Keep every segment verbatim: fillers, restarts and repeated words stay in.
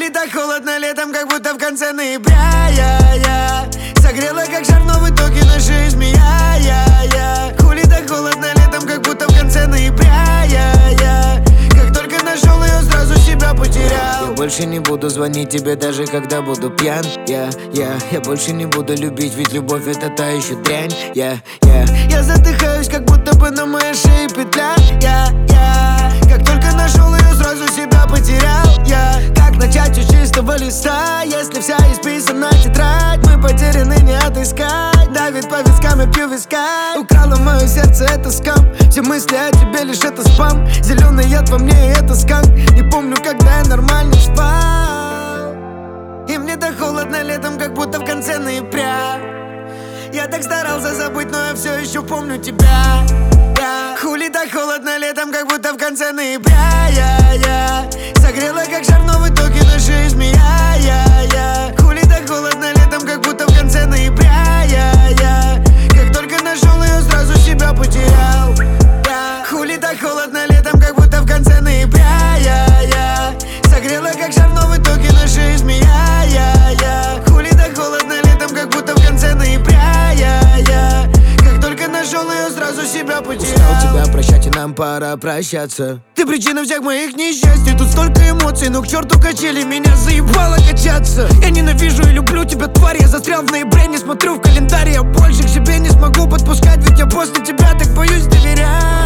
так холодно летом, как будто в конце ноября. Я, я согрела, как шар, но в итоге на шее змея. Я, я хули так холодно летом, как будто в конце ноября. Я, я как только нашел ее, сразу себя потерял. Я больше не буду звонить тебе, даже когда буду пьян. Я, я, я больше не буду любить, ведь любовь это та еще дрянь. Я, я, я задыхаюсь, как будто бы на моей шее петля. Я, я как только нашел ее, сразу себя потерял. Я как начать с чистого листа, если вся исписана тетрадь? Мы потеряны, не отыскать. Давит по вискам, я пью виска. Украла мое сердце, это скам. Все мысли о тебе, лишь это спам. Зеленый яд во мне, это сканк. Не помню, когда я нормально спал. И мне так холодно летом, как будто в конце ноября. Я так старался забыть, но я все еще помню тебя. Я хули так холодно летом, как будто в конце ноября. Я, я согрела, как шар, но в итоге на шее змея. Я, я хули так холодно летом, как будто в конце ноября. Я, я как только нашел ее, сразу себя потерял. Я хули так холодно летом, как будто в конце ноября. Я, я согрела, как шар, но в итоге на шее змея. Я, я хули так холодно летом, как будто в конце ноября. Я, я как только нашел ее, сразу себя потерял. Устал тебя прощать, и нам пора прощаться. Ты причина всех моих несчастий. Тут столько эмоций, но к черту качели. Меня заебало качаться. Я ненавижу и люблю тебя, тварь. Я застрял в ноябре, не смотрю в календарь. Я больше к себе не смогу подпускать, ведь я после тебя так боюсь доверять.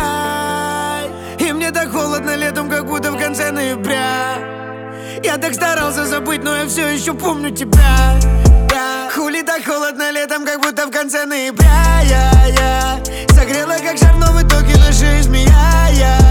И мне так холодно летом, как будто в конце ноября. Я так старался забыть, но я все еще помню тебя. Я хули так холодно летом, как будто в конце ноября. Я, я согрела, как шар, но в итоге на шее змея. Я,